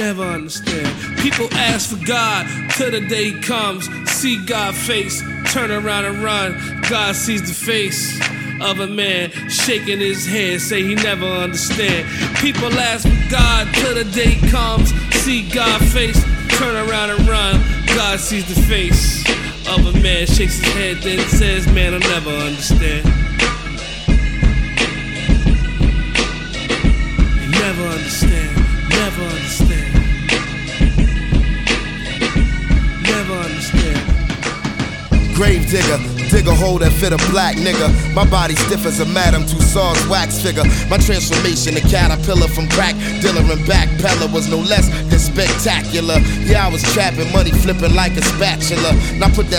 never understand. People ask for God till the day comes. See God's face, turn around and run. God sees the face of a man shaking his head, say he never understand. People ask for God till the day comes. See God's face, turn around and run. God sees the face of a man, shakes his head, then says, man, I'll never understand. You never understand, never understand. Never understand. Grave digger, dig a hole that fit a black nigga. My body stiff as a Madame Tussauds wax figure. My transformation, a caterpillar from crack dealer and backpeller was no less than spectacular. Yeah, I was trapping money, flipping like a spatula. Now put that